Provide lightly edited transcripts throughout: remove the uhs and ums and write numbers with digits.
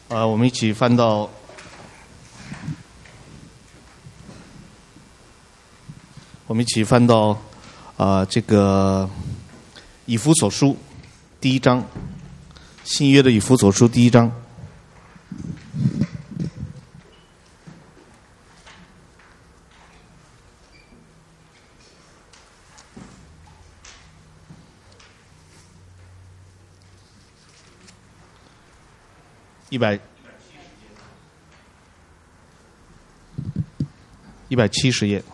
我们一起翻到这个以弗所书第一章，新约的以弗所书第一章。170页。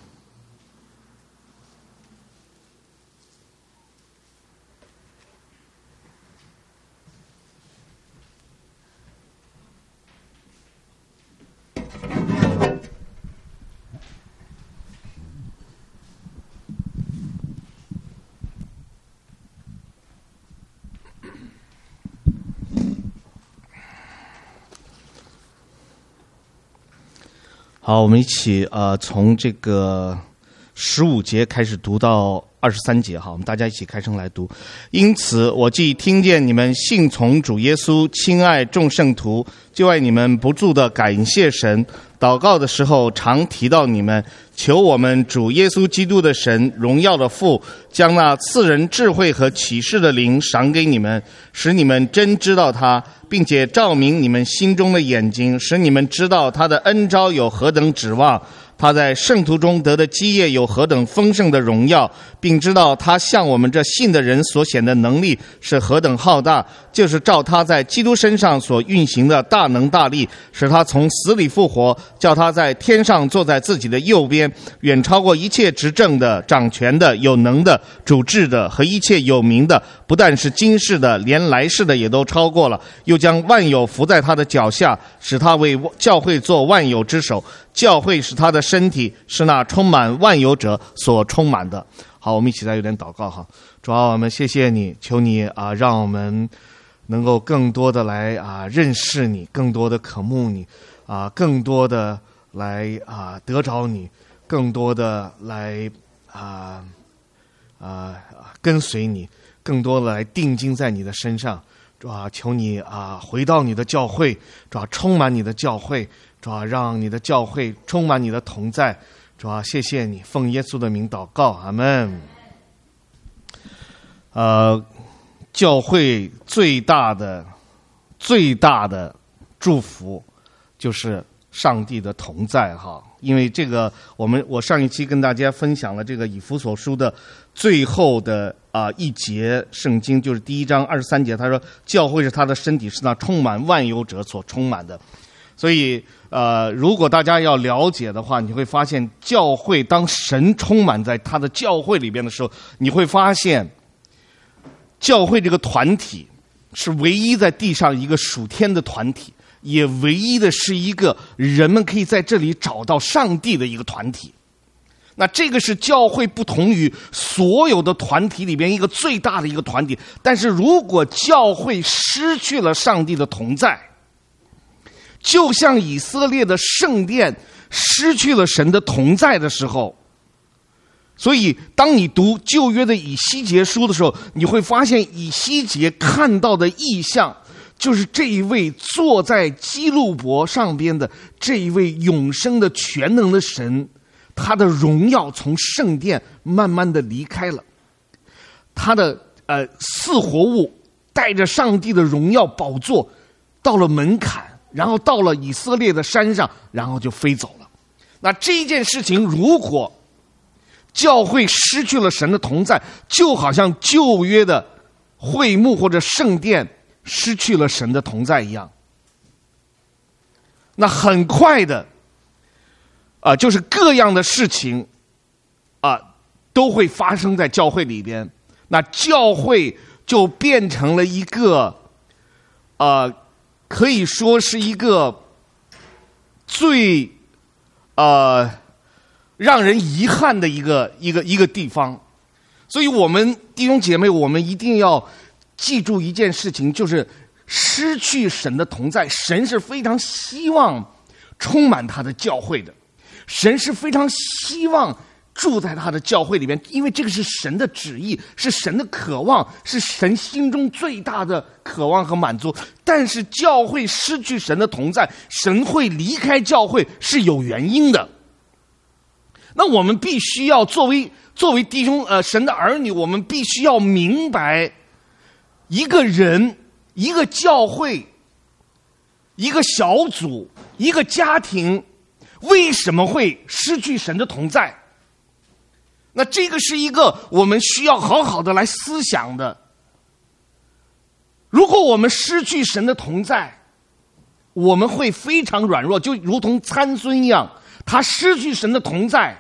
好，我们一起从这个15节开始读到23节。好，我们大家一起开声来读。因此，我既听见你们信从主耶稣，亲爱众圣徒，就爱你们不住的感谢神。祷告的时候常提到你们，求我们主耶稣基督的神，荣耀的父，将那赐人智慧和启示的灵赏给你们，使你们真知道他，并且照明你们心中的眼睛，使你们知道他的恩召有何等指望，他在圣徒中得的基业有何等丰盛的荣耀，并知道他向我们这信的人所显的能力是何等浩大，就是照他在基督身上所运行的大能大力，使他从死里复活，叫他在天上坐在自己的右边，远超过一切执政的、掌权的、有能的、主治的和一切有名的，不但是今世的，连来世的也都超过了，又将万有伏在他的脚下，使他为教会做万有之首。教会是他的身体，是那充满万有者所充满的。好，我们一起再有点祷告哈。主啊，我们谢谢你，求你让我们能够更多的来认识你，更多的渴慕你更多的来得着你，更多的来跟随你，更多的来定睛在你的身上。主啊，求你回到你的教会，主啊，充满你的教会，主啊，让你的教会充满你的同在。主啊，谢谢你，奉耶稣的名祷告，阿们。教会最大的祝福就是上帝的同在哈。因为这个我上一期跟大家分享了这个以弗所书的最后的一节圣经，就是第一章23节，他说教会是他的身体，是那充满万有者所充满的。所以如果大家要了解的话，你会发现教会当神充满在他的教会里边的时候，你会发现教会这个团体是唯一在地上一个属天的团体，也唯一的是一个人们可以在这里找到上帝的一个团体。那这个是教会不同于所有的团体里边一个最大的一个团体。但是如果教会失去了上帝的同在，就像以色列的圣殿失去了神的同在的时候，所以当你读旧约的以西结书的时候，你会发现以西结看到的异象，就是这一位坐在基路伯上边的这一位永生的全能的神，他的荣耀从圣殿慢慢的离开了，他的四活物带着上帝的荣耀宝座到了门槛，然后到了以色列的山上，然后就飞走了。那这件事情如果教会失去了神的同在，就好像旧约的会幕或者圣殿失去了神的同在一样。那很快的就是各样的事情都会发生在教会里边。那教会就变成了一个可以说是一个最让人遗憾的一个地方。所以我们弟兄姐妹，我们一定要记住一件事情，就是失去神的同在，神是非常希望充满他的教会的，神是非常希望住在他的教会里边，因为这个是神的旨意，是神的渴望，是神心中最大的渴望和满足。但是教会失去神的同在，神会离开教会是有原因的。那我们必须要作为弟兄神的儿女，我们必须要明白，一个人、一个教会、一个小组、一个家庭为什么会失去神的同在。那这个是一个我们需要好好的来思想的。如果我们失去神的同在，我们会非常软弱，就如同参孙一样，他失去神的同在，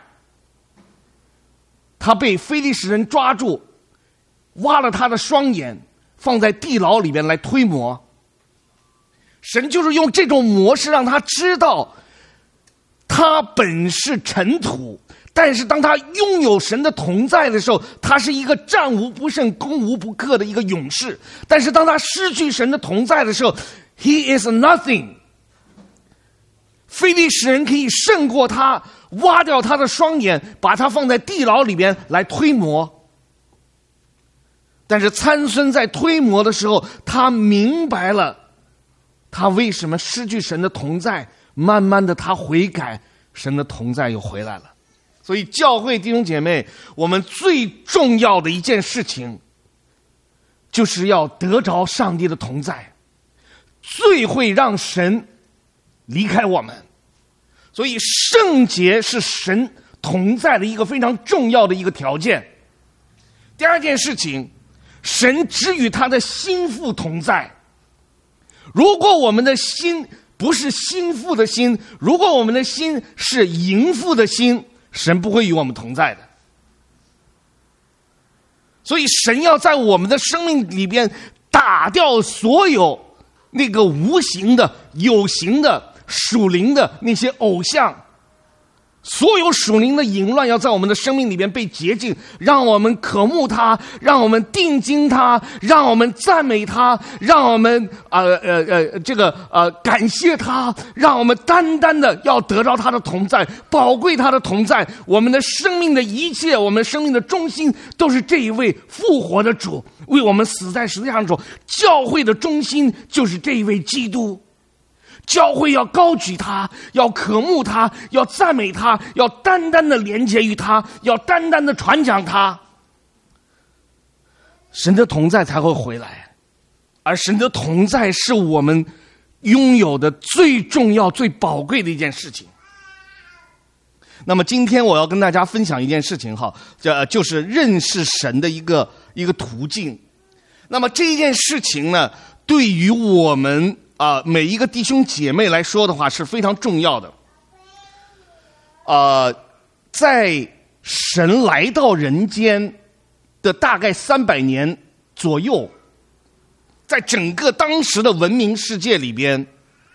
他被非利士人抓住，挖了他的双眼，放在地牢里面来推磨。神就是用这种模式让他知道，他本是尘土，但是当他拥有神的同在的时候，他是一个战无不胜、攻无不克的一个勇士。但是当他失去神的同在的时候， he is nothing。 非利士人可以胜过他，挖掉他的双眼，把他放在地牢里边来推磨。但是参孙在推磨的时候，他明白了他为什么失去神的同在，慢慢的他悔改，神的同在又回来了。所以教会弟兄姐妹，我们最重要的一件事情就是要得着上帝的同在，最会让神离开我们。所以圣洁是神同在的一个非常重要的一个条件。第二件事情，神只与他的心腹同在。如果我们的心不是心腹的心，如果我们的心是淫妇的心，神不会与我们同在的。所以神要在我们的生命里边打掉所有那个无形的、有形的、属灵的那些偶像，所有属灵的淫乱要在我们的生命里边被洁净，让我们渴慕他，让我们定睛他，让我们赞美他，让我们感谢他，让我们单单的要得到他的同在，宝贵他的同在。我们的生命的一切，我们生命的中心都是这一位复活的主，为我们死在十字架上的主。教会的中心就是这一位基督。教会要高举他，要渴慕他，要赞美他，要单单的连接于他，要单单的传讲他，神的同在才会回来。而神的同在是我们拥有的最重要、最宝贵的一件事情。那么今天我要跟大家分享一件事情哈，就是认识神的一个途径。那么这件事情呢，对于我们每一个弟兄姐妹来说的话是非常重要的。在神来到人间的大概300年左右，在整个当时的文明世界里边，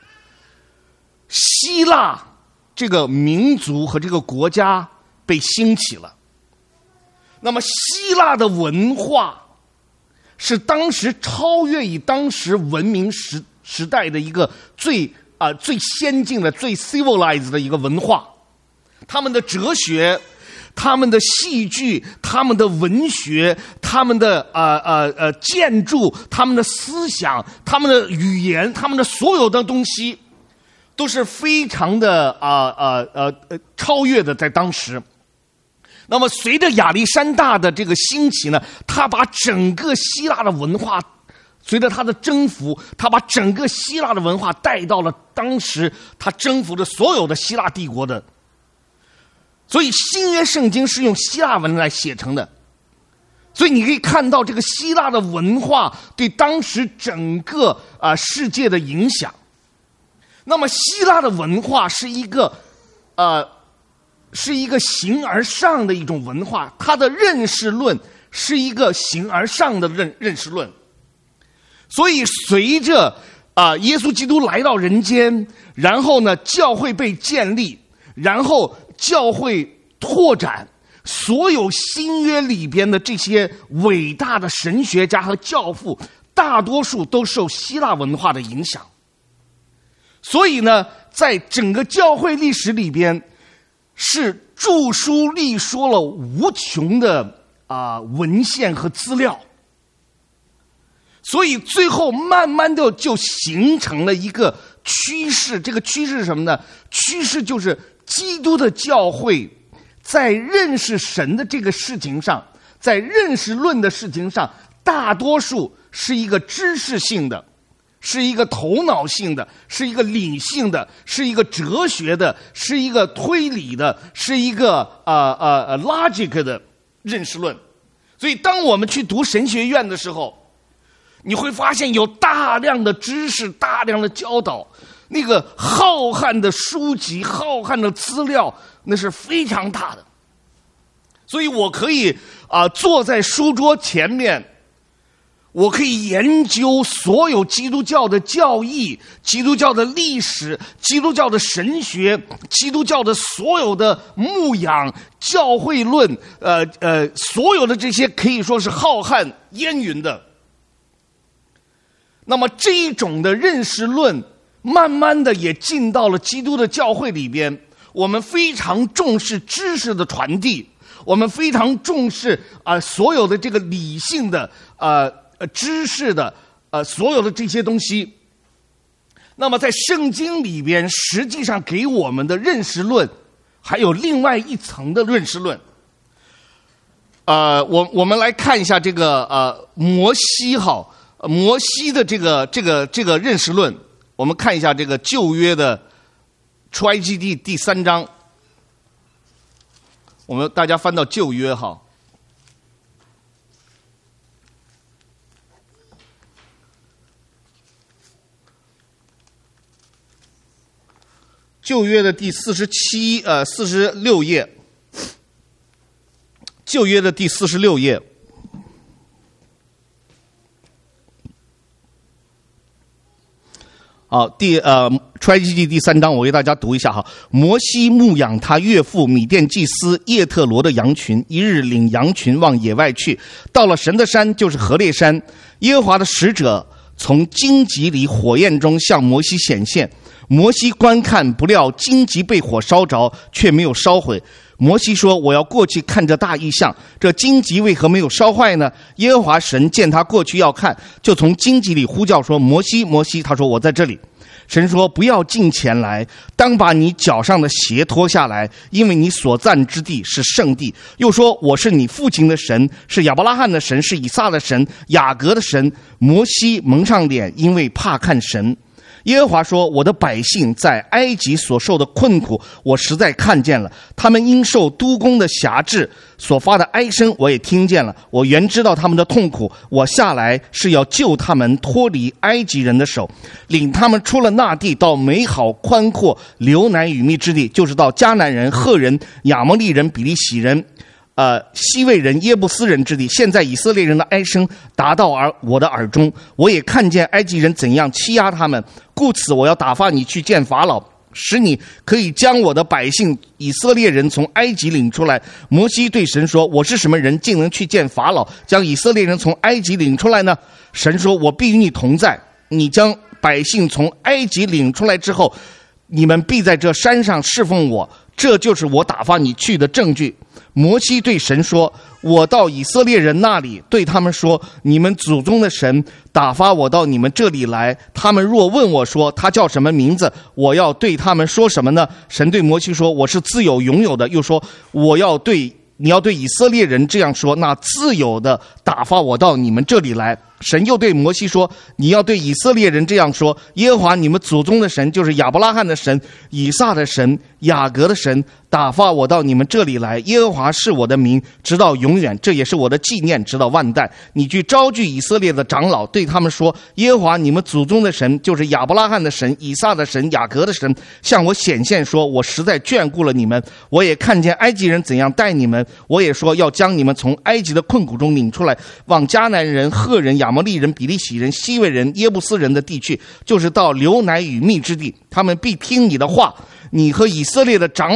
希腊这个民族和这个国家被兴起了。那么希腊的文化是当时超越于当时文明时代的一个最先进的、最 civilized 的一个文化。他们的哲学、他们的戏剧、他们的文学、他们的建筑、他们的思想、他们的语言、他们的所有的东西都是非常的超越的，在当时。那么随着亚历山大的这个兴起呢，他把整个希腊的文化，随着他的征服，他把整个希腊的文化带到了当时他征服的所有的希腊帝国的。所以新约圣经是用希腊文来写成的。所以你可以看到这个希腊的文化对当时整个世界的影响。那么希腊的文化是一个形而上的一种文化，它的认识论是一个形而上的认识论。所以随着耶稣基督来到人间，然后呢教会被建立，然后教会拓展，所有新约里边的这些伟大的神学家和教父，大多数都受希腊文化的影响。所以呢，在整个教会历史里边，是著书立说了无穷的文献和资料，所以最后慢慢的就形成了一个趋势。这个趋势是什么呢？趋势就是基督的教会在认识神的这个事情上，在认识论的事情上，大多数是一个知识性的，是一个头脑性的，是一个理性的，是一个哲学的，是一个推理的，是一个logic 的认识论。所以当我们去读神学院的时候，你会发现有大量的知识，大量的教导，那个浩瀚的书籍，浩瀚的资料，那是非常大的。所以我可以坐在书桌前面，我可以研究所有基督教的教义、基督教的历史、基督教的神学、基督教的所有的牧养、教会论，所有的这些可以说是浩瀚烟云的。那么这一种的认识论，慢慢的也进到了基督的教会里边。我们非常重视知识的传递，我们非常重视所有的这个理性的知识的所有的这些东西。那么在圣经里边，实际上给我们的认识论还有另外一层的认识论。我们来看一下这个摩西的这个认识论。我们看一下这个旧约的出埃及记第3章，大家翻到旧约哈。旧约的第46页，旧约的第46页。好，出埃及记第3章，我为大家读一下哈。摩西牧养他岳父米甸祭司叶特罗的羊群，一日领羊群往野外去，到了神的山，就是何烈山。耶和华的使者从荆棘里火焰中向摩西显现，摩西观看，不料荆棘被火烧着，却没有烧毁。摩西说：“我要过去看这大异象，这荆棘为何没有烧坏呢？”耶和华神见他过去要看，就从荆棘里呼叫说：“摩西，摩西！”他说：“我在这里。”神说：“不要近前来，当把你脚上的鞋脱下来，因为你所站之地是圣地。”又说：“我是你父亲的神，是亚伯拉罕的神，是以撒的神，雅各的神。”摩西蒙上脸，因为怕看神。耶和华说：“我的百姓在埃及所受的困苦，我实在看见了；他们因受督工的辖制所发的哀声，我也听见了。我原知道他们的痛苦，我下来是要救他们脱离埃及人的手，领他们出了那地，到美好宽阔流奶与蜜之地，就是到迦南人、赫人、亚摩利人、比利洗人、西魏人、耶布斯人之地。现在以色列人的哀声达到我的耳中，我也看见埃及人怎样欺压他们，故此我要打发你去见法老，使你可以将我的百姓以色列人从埃及领出来。”摩西对神说：“我是什么人，竟能去见法老，将以色列人从埃及领出来呢？”神说：“我必与你同在，你将百姓从埃及领出来之后，你们必在这山上侍奉我，这就是我打发你去的证据。”摩西对神说：“我到以色列人那里，对他们说，你们祖宗的神打发我到你们这里来，他们若问我说他叫什么名字，我要对他们说什么呢？”神对摩西说：“我是自有永有的。”又说：“你要对以色列人这样说，那自有的打发我到你们这里来。”神又对摩西说：“你要对以色列人这样说，耶和华你们祖宗的神，就是亚伯拉罕的神、以撒的神、雅各的神，打发我到你们这里来。耶和华是我的名，直到永远，这也是我的纪念，直到万代。你去招聚以色列的长老，对他们说：耶和华你们祖宗的神，就是亚伯拉罕的神、以撒的神、雅各的神，向我显现说，我实在眷顾了你们，我也看见埃及人怎样待你们，我也说要将你们从埃及的困苦中领出来，往迦南人、赫人、亚摩利人、比利洗人、西魏人、耶布斯人的地区，就是到流奶与蜜之地。他们必听你的话，你和以色列的长老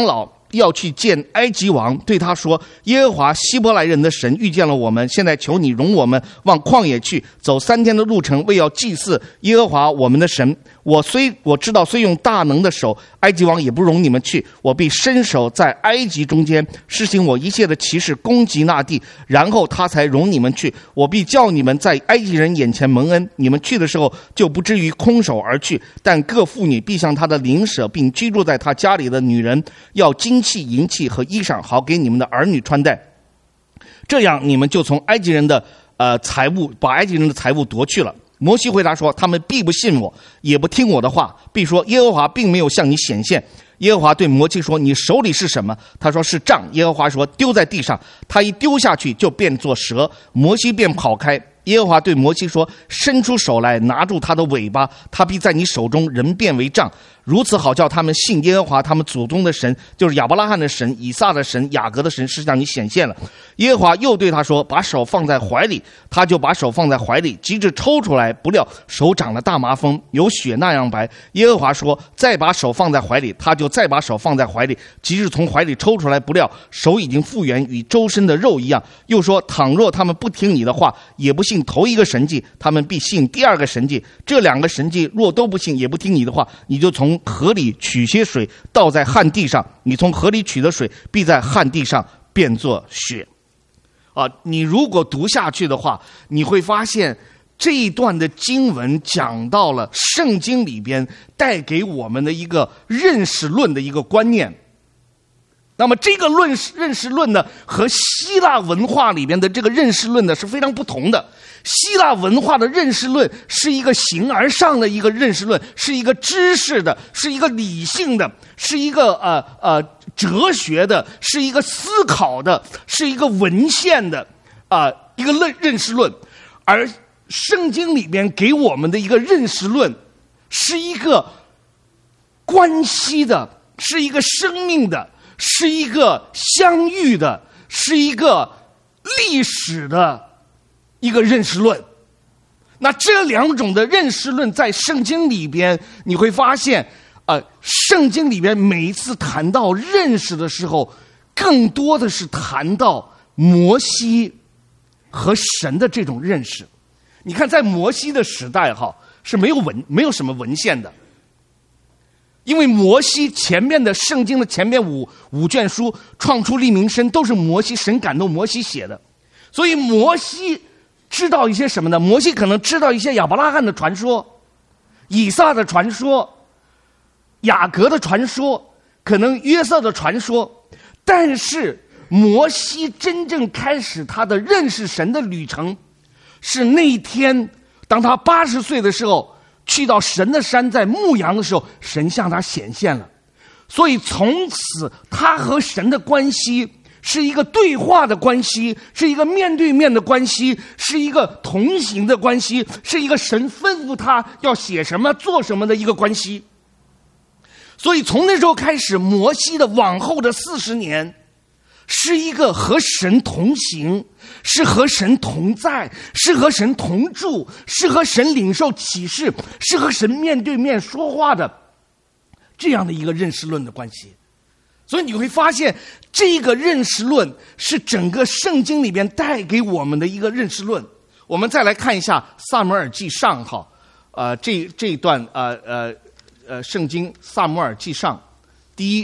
要去见埃及王，对他说：耶和华希伯来人的神遇见了我们，现在求你容我们往旷野去，走3天的路程，为要祭祀耶和华我们的神。我知道虽用大能的手，埃及王也不容你们去，我必伸手在埃及中间施行我一切的奇事，攻击那地，然后他才容你们去。我必叫你们在埃及人眼前蒙恩，你们去的时候就不至于空手而去，但各妇女必向他的邻舍，并居住在他家里的女人要金器、银器和衣裳，好给你们的儿女穿戴。这样你们就从埃及人的财物，把埃及人的财物夺去了。摩西回答说：他们必不信我，也不听我的话，必说耶和华并没有向你显现。耶和华对摩西说：你手里是什么？他说是杖。耶和华说：丢在地上。他一丢下去，就变作蛇，摩西便跑开。耶和华对摩西说：伸出手来，拿住他的尾巴，他必在你手中人变为杖，如此好叫他们信耶和华他们祖宗的神，就是亚伯拉罕的神、以撒的神、雅各的神，是向你显现了。耶和华又对他说：把手放在怀里。他就把手放在怀里，及至抽出来，不料手长了大麻风，有血那样白。耶和华说：再把手放在怀里。他就再把手放在怀里，及至从怀里抽出来，不料手已经复原，与周身的肉一样。又说：倘若他们不听你的话，也不信头一个神迹，他们必信第二个神迹。这2个神迹若都不信，也不听你的话，你就从河里取些水，倒在旱地上，你从河里取的水必在旱地上变作血。你如果读下去的话，你会发现这一段的经文讲到了圣经里边带给我们的一个认识论的一个观念。那么这个认识论呢，和希腊文化里边的这个认识论呢是非常不同的。希腊文化的认识论是一个形而上的一个认识论，是一个知识的，是一个理性的，是一个哲学的，是一个思考的，是一个文献的一个认识论。而圣经里面给我们的一个认识论是一个关系的，是一个生命的，是一个相遇的，是一个历史的一个认识论。那这2种的认识论在圣经里边，你会发现圣经里边每一次谈到认识的时候，更多的是谈到摩西和神的这种认识。你看在摩西的时代是没有什么文献的，因为摩西前面的圣经的前面五卷书，创出利民申，都是摩西神感动摩西写的。所以摩西知道一些什么呢？摩西可能知道一些亚伯拉罕的传说、以撒的传说、雅各的传说，可能约瑟的传说。但是摩西真正开始他的认识神的旅程，是那一天当他80岁的时候，去到神的山，在牧羊的时候，神向他显现了。所以从此他和神的关系是一个对话的关系，是一个面对面的关系，是一个同行的关系，是一个神吩咐他要写什么做什么的一个关系。所以从那时候开始，摩西的往后的40年是一个和神同行，是和神同在，是和神同住，是和神领受启示，是和神面对面说话的这样的一个认识论的关系。所以你会发现，这个认识论是整个圣经里边带给我们的一个认识论。我们再来看一下撒母耳记上这一段圣经撒母耳记上第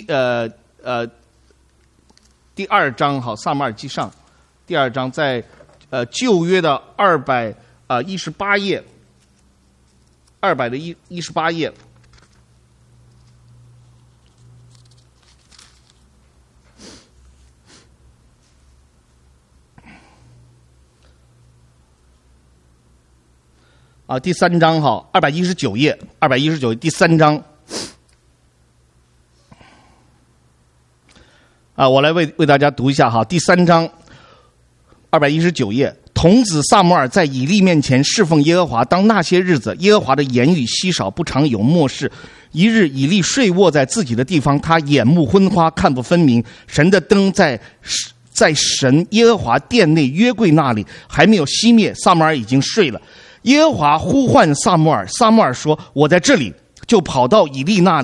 2章撒母耳记上第2章，在旧约的218页，218页。第3章219页第3章。我来为大家读一下第3章219页。童子撒母耳在以利面前侍奉耶和华，当那些日子，耶和华的言语稀少，不常有默示。一日，以利睡卧在自己的地方，他眼目昏花，看不分明。神的灯在神耶和华殿内约柜那里还没有熄灭，撒母耳已经睡了。耶和华呼唤撒母耳，撒母耳说：我在这里。就跑到以利那里，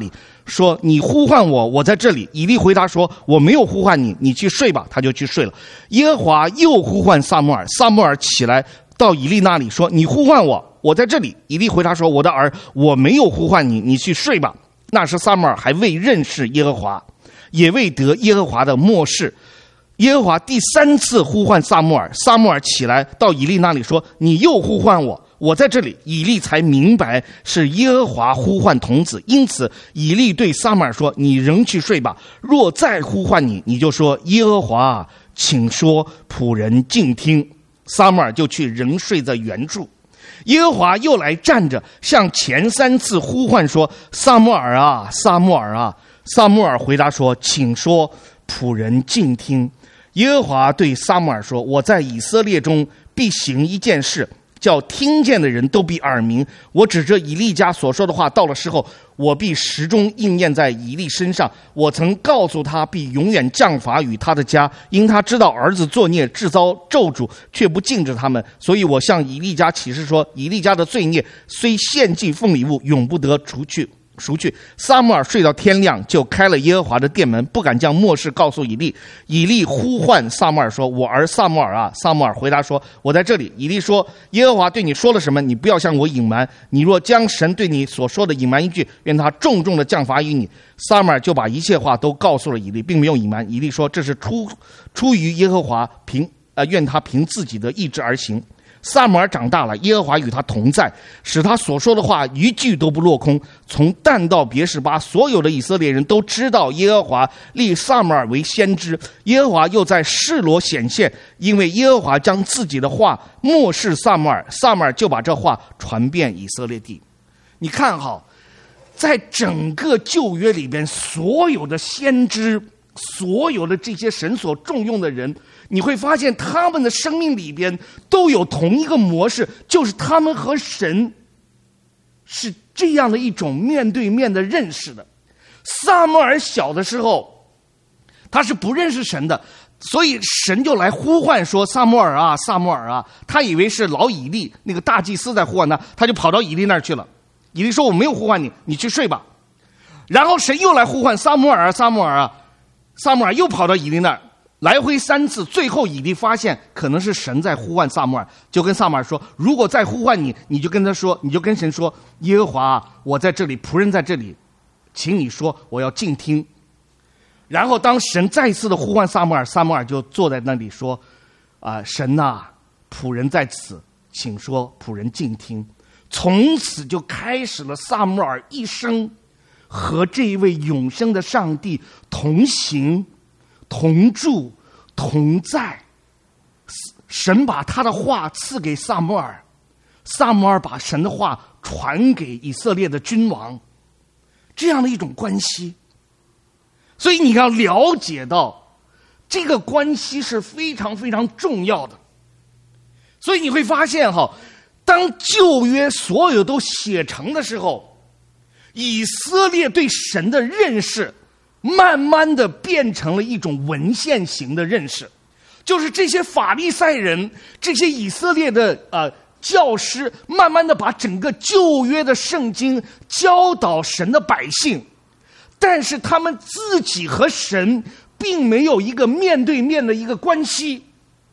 说你呼唤我，我在这里。以利回答说我没有呼唤你，你去睡吧。他就去睡了。耶和华又呼唤撒母耳，撒母耳起来到以利那里说你呼唤我，我在这里。以利回答说我的儿，我没有呼唤你，你去睡吧。那时撒母耳还未认识耶和华，也未得耶和华的默示。耶和华第3次呼唤撒母耳，撒母耳起来到以利那里说你又呼唤我，我在这里。以利才明白是耶和华呼唤童子，因此以利对撒母耳说你仍去睡吧，若再呼唤你，你就说耶和华请说，仆人静听。撒母耳就去仍睡在原处。耶和华又来站着，向前3次呼唤说撒母耳啊，撒母耳啊。撒母耳回答说请说，仆人静听。耶和华对撒母耳说我在以色列中必行一件事，叫听见的人都必耳鸣。我指着以利家所说的话，到了时候我必始终应验在以利身上。我曾告诉他必永远降罚与他的家，因他知道儿子作孽，制造咒诅，却不禁止他们。所以我向以利家起誓说，以利家的罪孽虽献祭奉礼物，永不得除去。撒母耳睡到天亮，就开了耶和华的殿门，不敢将默示告诉以利。以利呼唤撒母耳说我儿撒母耳啊。撒母耳回答说我在这里。以利说耶和华对你说了什么，你不要向我隐瞒。你若将神对你所说的隐瞒一句，愿他重重的降罚于你。撒母耳就把一切话都告诉了以利，并没有隐瞒。以利说这是出于耶和华，愿他凭自己的意志而行。撒母耳长大了，耶和华与他同在，使他所说的话一句都不落空。从但到别是巴，所有的以色列人都知道耶和华立撒母耳为先知。耶和华又在示罗显现，因为耶和华将自己的话默示撒母耳，撒母耳就把这话传遍以色列地。你看好，在整个旧约里边，所有的先知，所有的这些神所重用的人，你会发现他们的生命里边都有同一个模式，就是他们和神是这样的一种面对面的认识的。撒母耳小的时候他是不认识神的，所以神就来呼唤说撒母耳啊，撒母耳啊。他以为是老以利那个大祭司在呼唤他，他就跑到以利那儿去了。以利说我没有呼唤你，你去睡吧。然后神又来呼唤撒母耳啊，撒母耳啊。撒母耳又跑到以利那儿，来回3次，最后以利发现可能是神在呼唤撒母耳，就跟撒母耳说如果再呼唤你，你就跟他说，你就跟神说耶和华我在这里，仆人在这里，请你说我要静听。然后当神再次的呼唤撒母耳，撒母耳就坐在那里说神啊，仆人在此，请说，仆人静听。从此就开始了撒母耳一生和这一位永生的上帝同行、同住、同在。神把他的话赐给撒母耳，撒母耳把神的话传给以色列的君王，这样的一种关系。所以你要了解到这个关系是非常非常重要的。所以你会发现当旧约所有都写成的时候，以色列对神的认识慢慢的变成了一种文献型的认识，就是这些法利赛人，这些以色列的教师，慢慢的把整个旧约的圣经教导神的百姓，但是他们自己和神并没有一个面对面的一个关系。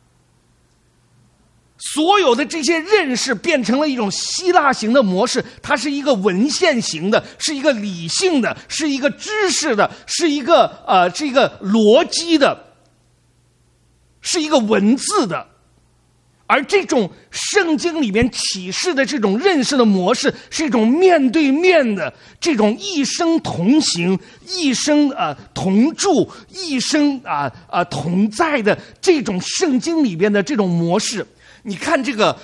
所有的这些认识变成了一种希腊型的模式，它是一个文献型的，是一个理性的，是一个知识的，是一个逻辑的，是一个文字的。而这种圣经里面启示的这种认识的模式，是一种面对面的，这种一生同行、一生同住、一生同在的这种圣经里边的这种模式。你看这个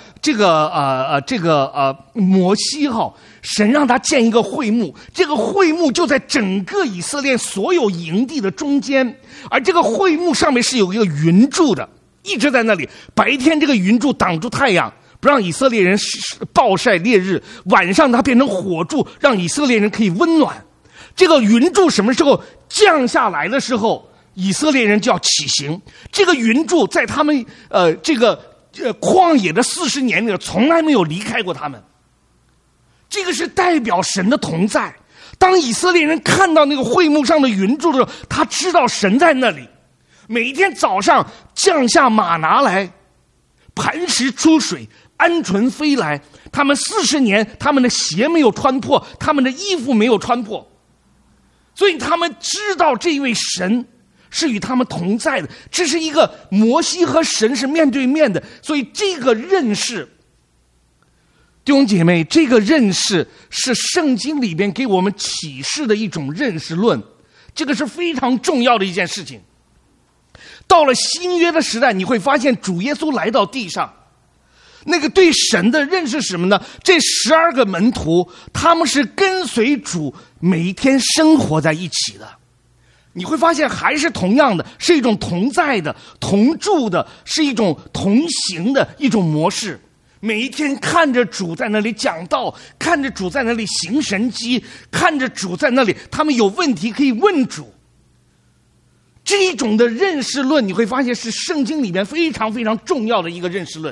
摩西神让他建一个会幕，这个会幕就在整个以色列所有营地的中间，而这个会幕上面是有一个云柱的，一直在那里。白天这个云柱挡住太阳，不让以色列人暴晒烈日，晚上它变成火柱，让以色列人可以温暖。这个云柱什么时候降下来的时候，以色列人就要起行。这个云柱在他们旷野的40年里从来没有离开过他们。这个是代表神的同在。 当以色列人看到那个会幕上的云柱的时候，他知道神在那里。每一天早上降下玛拿来，磐石出水，鹌鹑飞来。他们40年，他们的鞋没有穿破，他们的衣服没有穿破。所以他们知道这位神是与他们同在的。这是一个摩西和神是面对面的，所以这个认识，弟兄姐妹，这个认识是圣经里边给我们启示的一种认识论，这个是非常重要的一件事情。到了新约的时代，你会发现主耶稣来到地上，那个对神的认识是什么呢？这12个门徒，他们是跟随主每一天生活在一起的。你会发现还是同样的，是一种同在的、同住的，是一种同行的一种模式。每一天看着主在那里讲道，看着主在那里行神迹，看着主在那里，他们有问题可以问主。这种的认识论，你会发现是圣经里面非常非常重要的一个认识论。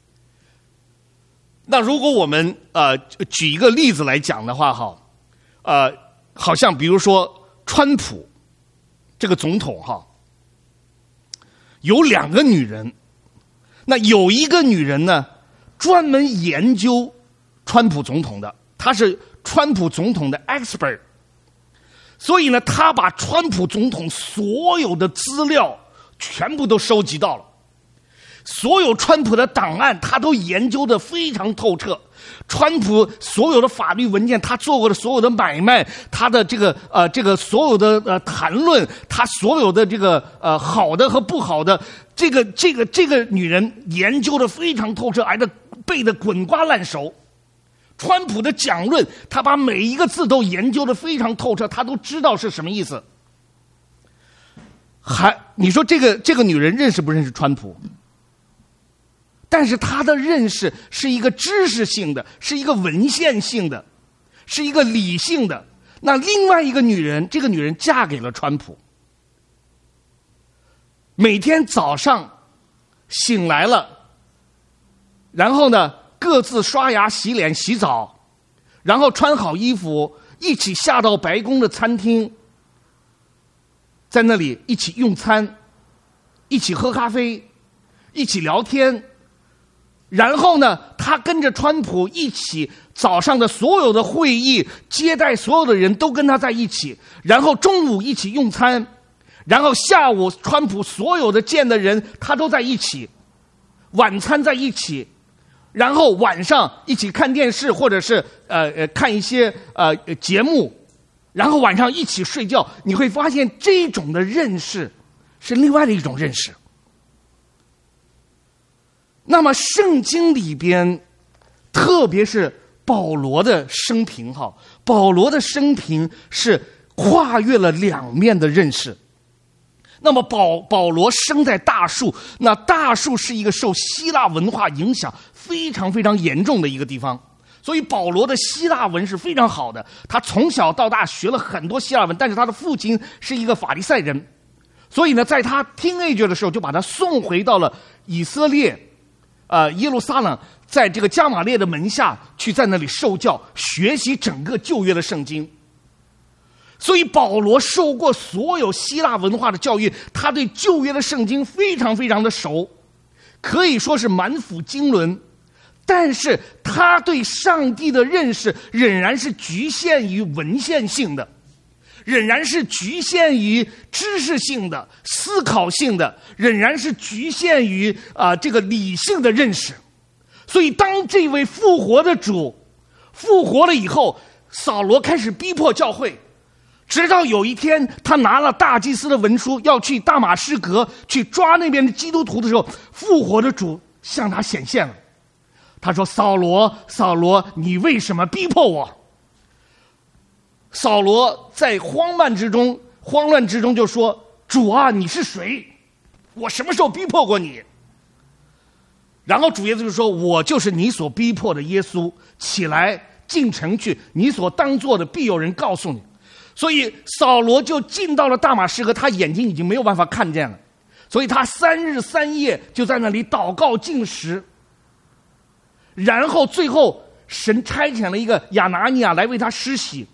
那如果我们举一个例子来讲的话，好像比如说川普这个总统有2个女人，那有一个女人呢专门研究川普总统的，她是川普总统的 expert。所以呢，他把川普总统所有的资料全部都收集到了，所有川普的档案他都研究得非常透彻，川普所有的法律文件，他做过的所有的买卖，他的这个所有的谈论，他所有的这个好的和不好的，这个女人研究得非常透彻，背得滚瓜烂熟。川普的讲论，他把每一个字都研究得非常透彻，他都知道是什么意思。你说这个女人认识不认识川普？但是她的认识是一个知识性的，是一个文献性的，是一个理性的。那另外一个女人，这个女人嫁给了川普，每天早上醒来了，然后呢各自刷牙洗脸洗澡，然后穿好衣服一起下到白宫的餐厅，在那里一起用餐，一起喝咖啡，一起聊天。然后呢他跟着川普一起早上的所有的会议接待所有的人都跟他在一起，然后中午一起用餐，然后下午川普所有的见的人他都在一起，晚餐在一起，然后晚上一起看电视或者是看一些节目，然后晚上一起睡觉。你会发现这种的认识是另外的一种认识。那么圣经里边，特别是保罗的生平保罗的生平是跨越了2面的认识。那么保罗生在大树，那大树是一个受希腊文化影响非常非常严重的一个地方，所以保罗的希腊文是非常好的，他从小到大学了很多希腊文，但是他的父亲是一个法利赛人，所以呢在他teenager的时候就把他送回到了以色列耶路撒冷，在这个加玛列的门下去在那里受教，学习整个旧约的圣经。所以保罗受过所有希腊文化的教育，他对旧约的圣经非常非常的熟，可以说是满腹经纶。但是他对上帝的认识仍然是局限于文献性的，仍然是局限于知识性的、思考性的，仍然是局限于这个理性的认识。所以当这位复活的主复活了以后，扫罗开始逼迫教会，直到有一天他拿了大祭司的文书要去大马士革去抓那边的基督徒的时候，复活的主向他显现了。他说：扫罗，扫罗，你为什么逼迫我？扫罗在慌乱之中就说：主啊，你是谁？我什么时候逼迫过你？然后主耶稣就说：我就是你所逼迫的耶稣，起来进城去，你所当做的必有人告诉你。所以扫罗就进到了大马士革，他眼睛已经没有办法看见了，所以他3日3夜就在那里祷告禁食。然后最后神差遣了一个亚拿尼亚来为他施洗，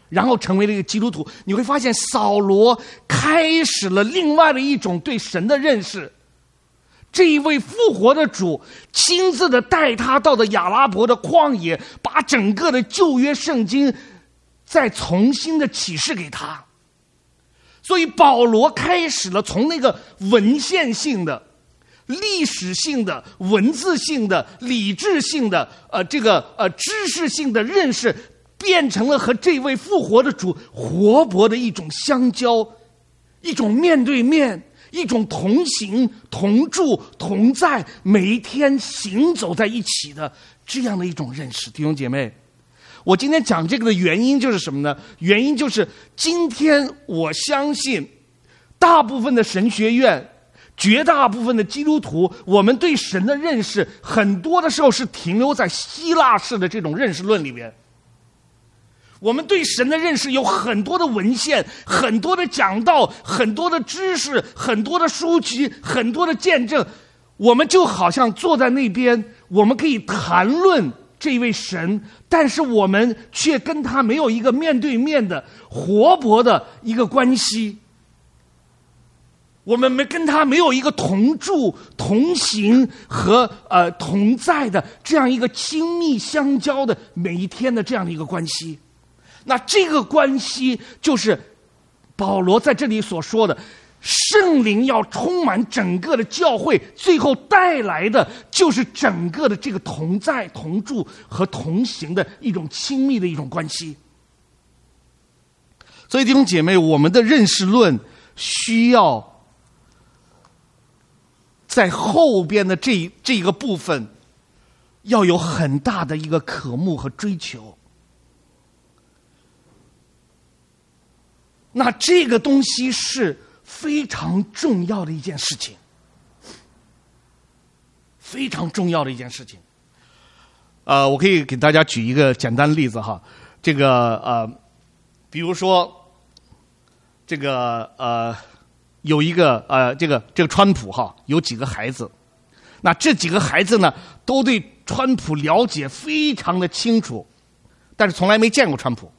然后成为了一个基督徒。你会发现扫罗开始了另外的一种对神的认识。这一位复活的主亲自的带他到了亚拉伯的旷野，把整个的旧约圣经再重新的启示给他。所以保罗开始了从那个文献性的、历史性的、文字性的、理智性的知识性的认识，变成了和这位复活的主活泼的一种相交，一种面对面，一种同行同住同在，每一天行走在一起的这样的一种认识。弟兄姐妹，我今天讲这个的原因就是什么呢？原因就是今天我相信大部分的神学院，绝大部分的基督徒，我们对神的认识很多的时候是停留在希腊式的这种认识论里面。我们对神的认识有很多的文献，很多的讲道，很多的知识，很多的书籍，很多的见证。我们就好像坐在那边，我们可以谈论这位神，但是我们却跟他没有一个面对面的活泼的一个关系。我们跟他没有一个同住同行和同在的这样一个亲密相交的每一天的这样的一个关系。那这个关系就是保罗在这里所说的，圣灵要充满整个的教会，最后带来的就是整个的这个同在同住和同行的一种亲密的一种关系。所以弟兄姐妹，我们的认识论需要在后边的这个部分要有很大的一个渴慕和追求。那这个东西是非常重要的一件事情，非常重要的一件事情。我可以给大家举一个简单的例子哈，这个比如说这个有一个这个川普哈有几个孩子，那这几个孩子呢都对川普了解非常的清楚，但是从来没见过川普。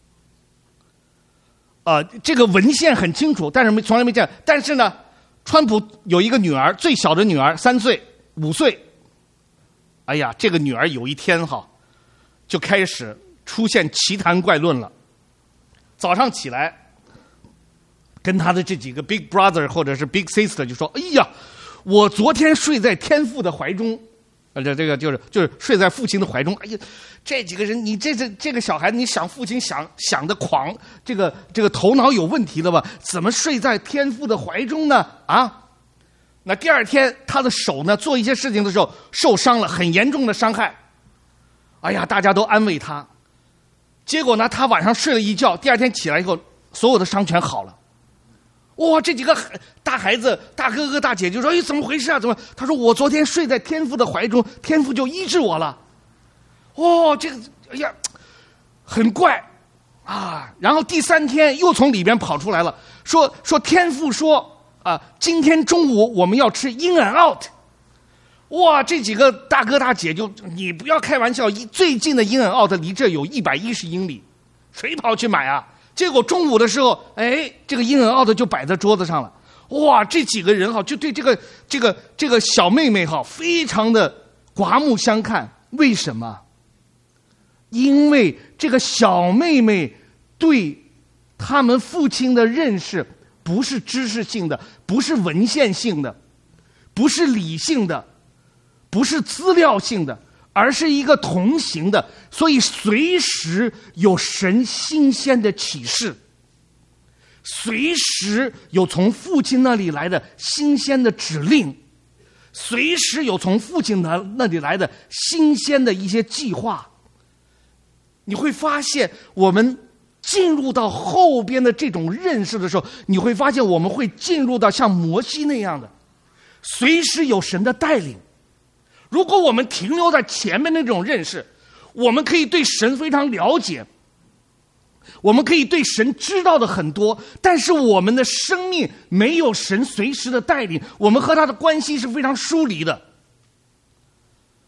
这个文献很清楚，但是从来没见。但是呢，川普有一个女儿，最小的女儿3岁、5岁。哎呀，这个女儿有一天哈，就开始出现奇谈怪论了。早上起来，跟他的这几个 big brother 或者是 big sister 就说：“哎呀，我昨天睡在天父的怀中。”这个就是睡在父亲的怀中。哎呀，这几个人，你这个小孩子，你想父亲想的狂，这个头脑有问题了吧？怎么睡在天父的怀中呢？啊，那第二天他的手呢，做一些事情的时候受伤了，很严重的伤害。哎呀，大家都安慰他。结果呢，他晚上睡了一觉，第二天起来以后，所有的伤全好了。哇，这几个大孩子、大哥哥、大姐就说：“哎，怎么回事啊？怎么？”他说：“我昨天睡在天父的怀中，天父就医治我了。”哦，这个，哎呀，很怪啊！然后第3天又从里边跑出来了，说天父说今天中午我们要吃 In and Out。哇，这几个大哥大姐就，你不要开玩笑，最近的 In and Out离这有110英里，谁跑去买啊？结果中午的时候，哎，这个In and Out就摆在桌子上了。哇，这几个人哈，就对这个小妹妹哈，非常的刮目相看。为什么？因为这个小妹妹对他们父亲的认识不是知识性的，不是文献性的，不是理性的，不是资料性的，而是一个同行的，所以随时有神新鲜的启示，随时有从父亲那里来的新鲜的指令，随时有从父亲那里来的新鲜的一些计划。你会发现，我们进入到后边的这种认识的时候，你会发现我们会进入到像摩西那样的，随时有神的带领。如果我们停留在前面的这种认识，我们可以对神非常了解，我们可以对神知道的很多，但是我们的生命没有神随时的带领，我们和他的关系是非常疏离的。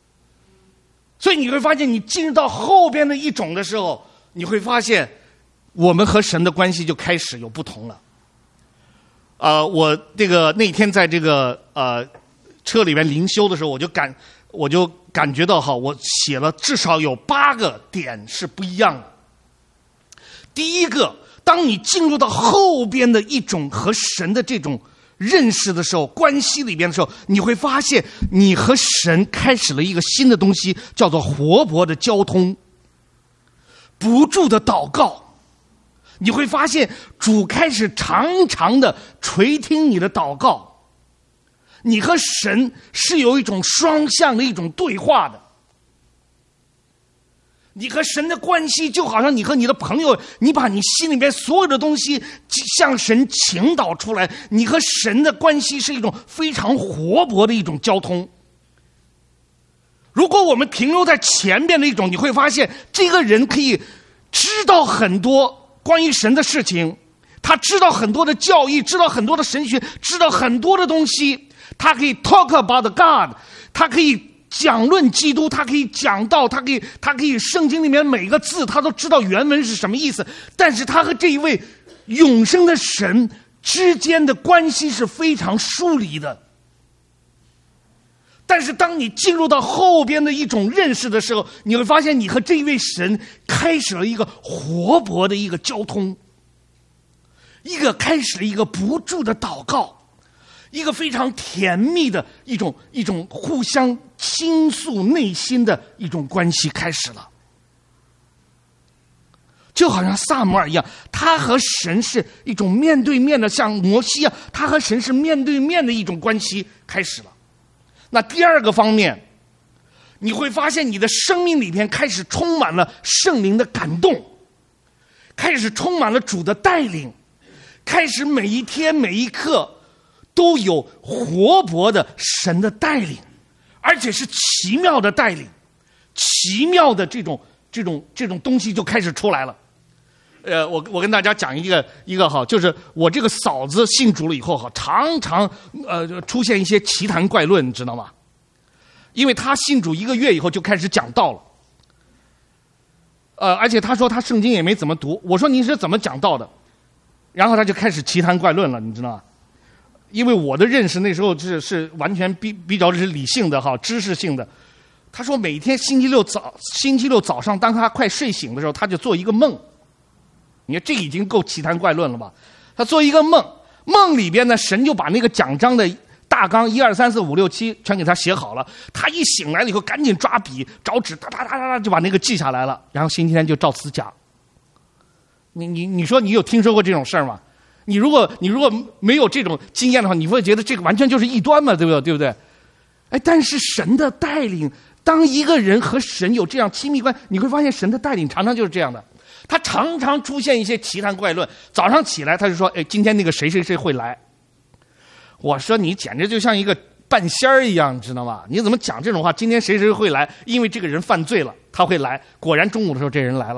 所以你会发现，你进入到后边的一种的时候，你会发现我们和神的关系就开始有不同了。我那天在这个车里面灵修的时候，我就感觉到我写了至少有8个点是不一样的。第一个，当你进入到后边的一种和神的这种认识的时候，关系里边的时候，你会发现你和神开始了一个新的东西，叫做活泼的交通，不住的祷告。你会发现主开始常常的垂听你的祷告，你和神是有一种双向的一种对话的。你和神的关系就好像你和你的朋友，你把你心里面所有的东西向神倾倒出来，你和神的关系是一种非常活泼的一种交通。如果我们停留在前面的一种，你会发现这个人可以知道很多关于神的事情，他知道很多的教义，知道很多的神学，知道很多的东西，他可以 talk about God， 他可以讲论基督，他可以讲道，他可以圣经里面每个字他都知道原文是什么意思，但是他和这一位永生的神之间的关系是非常疏离的。但是当你进入到后边的一种认识的时候，你会发现你和这一位神开始了一个活泼的一个交通，开始了一个不住的祷告，一个非常甜蜜的一种互相倾诉内心的一种关系开始了。就好像撒母耳一样，他和神是一种面对面的，像摩西一样，他和神是面对面的一种关系开始了。那第二个方面，你会发现你的生命里边开始充满了圣灵的感动，开始充满了主的带领，开始每一天每一刻都有活泼的神的带领，而且是奇妙的带领，奇妙的这种东西就开始出来了。我跟大家讲一个就是我这个嫂子信主了以后常常出现一些奇谈怪论，你知道吗？因为她信主1个月以后就开始讲道了，而且她说她圣经也没怎么读。我说你是怎么讲道的？然后她就开始奇谈怪论了，你知道吗？因为我的认识那时候是完全比较是理性的知识性的。她说每天星期六早上，当她快睡醒的时候，她就做一个梦。你看这已经够奇谈怪论了吧？他做一个梦，梦里边呢，神就把那个讲章的大纲1、2、3、4、5、6、7全给他写好了。他一醒来了以后，赶紧抓笔找纸，哒哒哒哒就把那个记下来了。然后星期天就照此讲。你说你有听说过这种事儿吗？你如果没有这种经验的话，你会觉得这个完全就是异端嘛，对不对？但是神的带领，当一个人和神有这样亲密关系，你会发现神的带领常常就是这样的。他常常出现一些奇谈怪论，早上起来他就说今天那个谁谁谁会来。我说你简直就像一个半仙儿一样，你知道吗？你怎么讲这种话？今天谁谁会来？因为这个人犯罪了，他会来。果然中午的时候这人来了。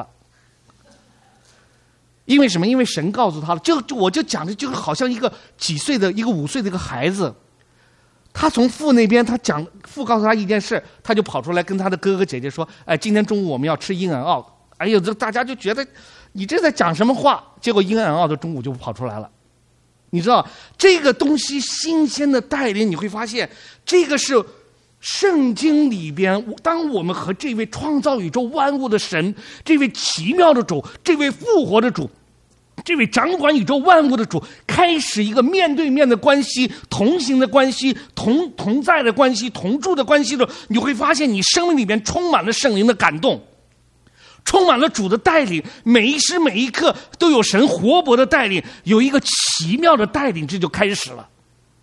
因为什么？因为神告诉他了。我就讲的就好像一个几岁的一个5岁的一个孩子，他从父那边父告诉他一件事，他就跑出来跟他的哥哥姐姐说今天中午我们要吃In and Out。这大家就觉得你这在讲什么话？结果In and Out的中午就跑出来了。你知道这个东西新鲜的带领，你会发现这个是圣经里边，当我们和这位创造宇宙万物的神，这位奇妙的主，这位复活的主，这位掌管宇宙万物的主，开始一个面对面的关系，同行的关系，同在的关系，同住的关系的时候，你会发现你生命里边充满了圣灵的感动，充满了主的带领，每一时每一刻都有神活泼的带领，有一个奇妙的带领，这就开始了。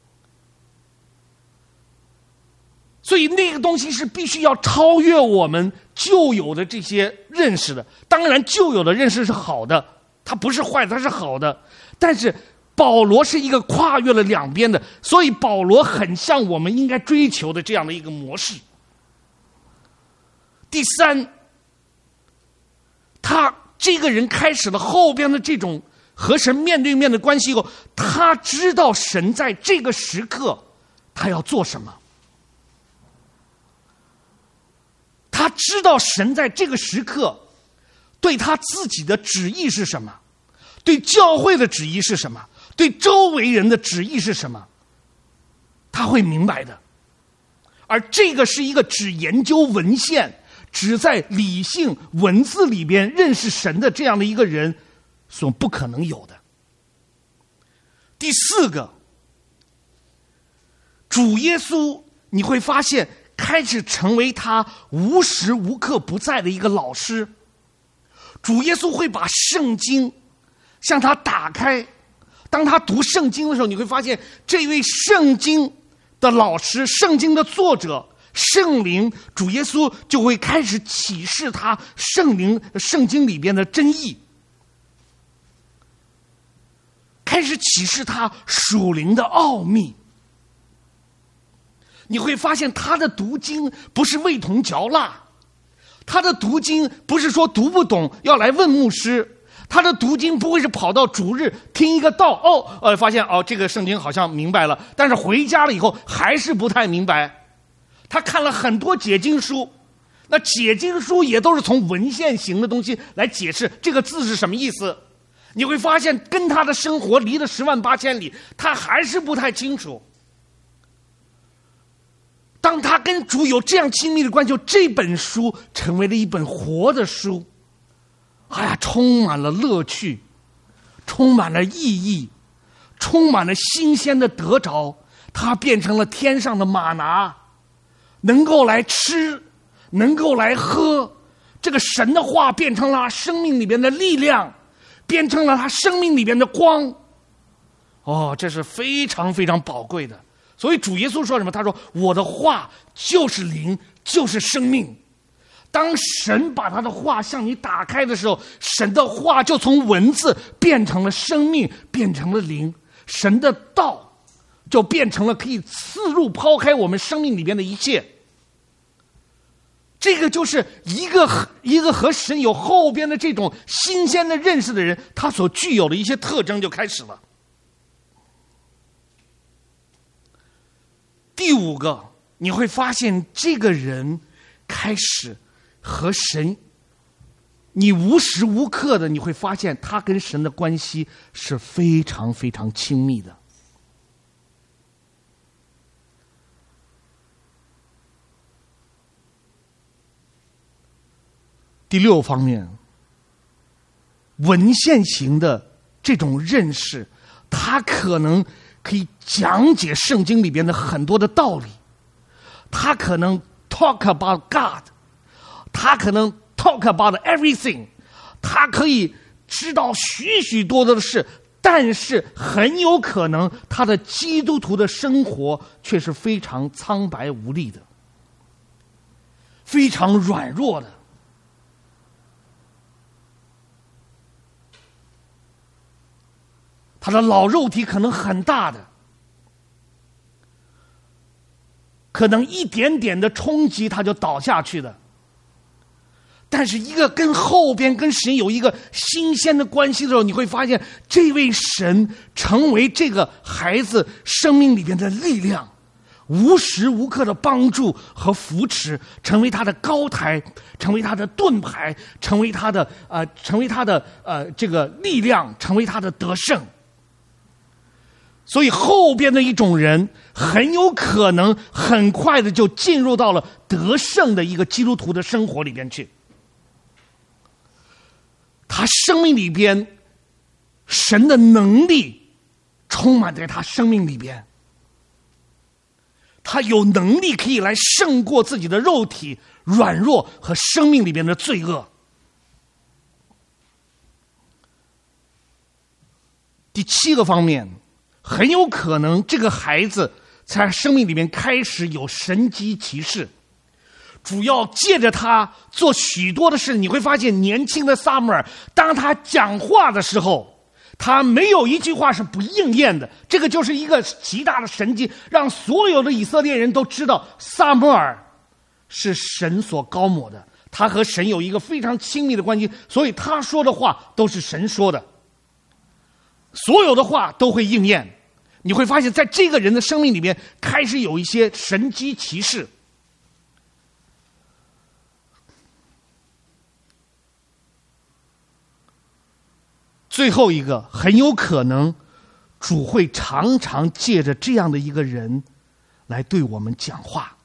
所以那个东西是必须要超越我们旧有的这些认识的。当然旧有的认识是好的，它不是坏的，它是好的。但是保罗是一个跨越了两边的，所以保罗很像我们应该追求的这样的一个模式。第三，他这个人开始了后边的这种和神面对面的关系后，他知道神在这个时刻他要做什么，他知道神在这个时刻对他自己的旨意是什么， 对教会的旨意是什么，对周围人的旨意是什么，他会明白的。而这个是一个只研究文献，只在理性文字里边认识神的这样的一个人所不可能有的。第四个，主耶稣你会发现开始成为他无时无刻不在的一个老师。主耶稣会把圣经向他打开，当他读圣经的时候，你会发现这位圣经的老师，圣经的作者圣灵主耶稣就会开始启示他圣经里边的真意，开始启示他属灵的奥秘。你会发现他的读经不是味同嚼蜡，他的读经不是说读不懂要来问牧师，他的读经不会是跑到主日听一个道，发现这个圣经好像明白了，但是回家了以后还是不太明白。他看了很多解经书，那解经书也都是从文献型的东西来解释这个字是什么意思。你会发现跟他的生活离了10万8千里，他还是不太清楚。当他跟主有这样亲密的关系，这本书成为了一本活的书，充满了乐趣，充满了意义，充满了新鲜的得着。他变成了天上的玛拿，能够来吃，能够来喝。这个神的话变成了他生命里边的力量，变成了他生命里边的光。这是非常非常宝贵的。所以主耶稣说什么？他说我的话就是灵，就是生命。当神把他的话向你打开的时候，神的话就从文字变成了生命，变成了灵。神的道就变成了可以刺入抛开我们生命里边的一切。这个就是一个和神有后边的这种新鲜的认识的人，他所具有的一些特征就开始了。第5个，你会发现这个人开始和神，你无时无刻的你会发现他跟神的关系是非常非常亲密的。第6方面，文献型的这种认识，他可能可以讲解圣经里边的很多的道理，他可能 talk about God， 他可能 talk about everything， 他可以知道许许多多的事，但是很有可能他的基督徒的生活却是非常苍白无力的，非常软弱的。他的老肉体可能很大的，可能一点点的冲击他就倒下去的。但是一个跟后边跟神有一个新鲜的关系的时候，你会发现这位神成为这个孩子生命里边的力量，无时无刻的帮助和扶持，成为他的高台，成为他的盾牌，成为他的这个力量，成为他的得胜。所以后边的一种人很有可能很快的就进入到了得胜的一个基督徒的生活里边去。他生命里边神的能力充满在他生命里边，他有能力可以来胜过自己的肉体软弱和生命里边的罪恶。第7个方面，很有可能这个孩子在生命里面开始有神迹奇事，主要借着他做许多的事。你会发现年轻的撒母耳，当他讲话的时候，他没有一句话是不应验的。这个就是一个极大的神迹，让所有的以色列人都知道撒母耳是神所膏抹的，他和神有一个非常亲密的关系，所以他说的话都是神说的，所有的话都会应验。你会发现在这个人的生命里面开始有一些神迹奇事。 最后一个，很有可能主会常常借着这样的一个人来对我们讲话。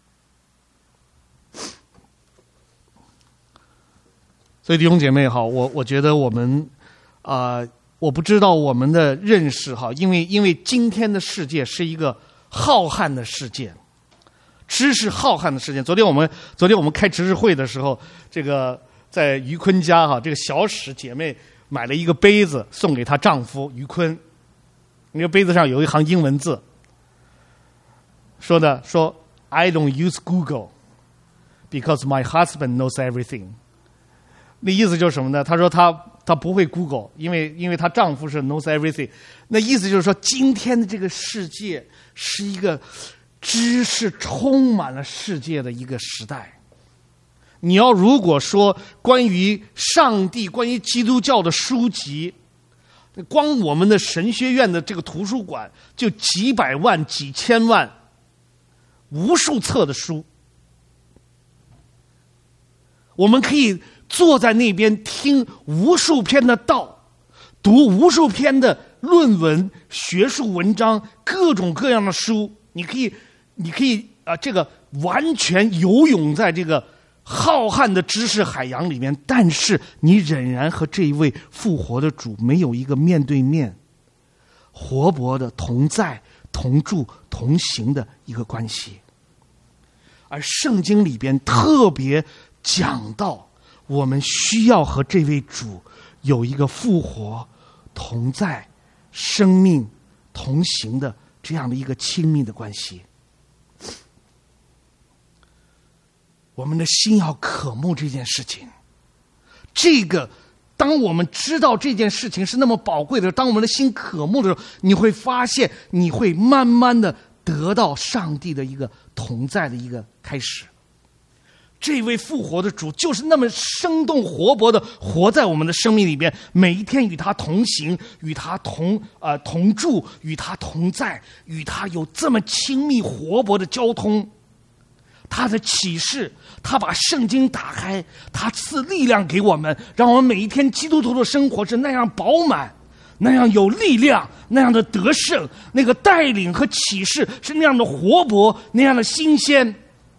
所以弟兄姐妹好，我觉得我们我不知道我们的认识哈，因为今天的世界是一个浩瀚的世界，知识浩瀚的世界。昨天我们开执事会的时候，这个在于坤家哈，这个小史姐妹买了一个杯子送给她丈夫于坤，那个杯子上有一行英文字，说 I don't use Google because my husband knows everything。那意思就是什么呢？她说她不会 Google， 因为她丈夫是 knows everything。那意思就是说，今天的这个世界是一个知识充满了世界的一个时代。你要如果说关于上帝、关于基督教的书籍，光我们的神学院的这个图书馆就几百万、几千万、无数册的书，我们可以坐在那边听无数篇的道，读无数篇的论文、学术文章，各种各样的书，你可以这个完全游泳在这个浩瀚的知识海洋里面，但是你仍然和这一位复活的主没有一个面对面、活泼的同在、同住、同行的一个关系。而圣经里边特别讲到，我们需要和这位主有一个复活、同在、生命同行的这样的一个亲密的关系。我们的心要渴慕这件事情。这个，当我们知道这件事情是那么宝贵的，当我们的心渴慕的时候，你会发现，你会慢慢的得到上帝的一个同在的一个开始。这位复活的主就是那么生动活泼的活在我们的生命里边，每一天与他同行，与他同住，与他同在，与他有这么亲密活泼的交通。他的启示，他把圣经打开，他赐力量给我们，让我们每一天基督徒的生活是那样饱满，那样有力量，那样的得胜，那个带领和启示是那样的活泼，那样的新鲜。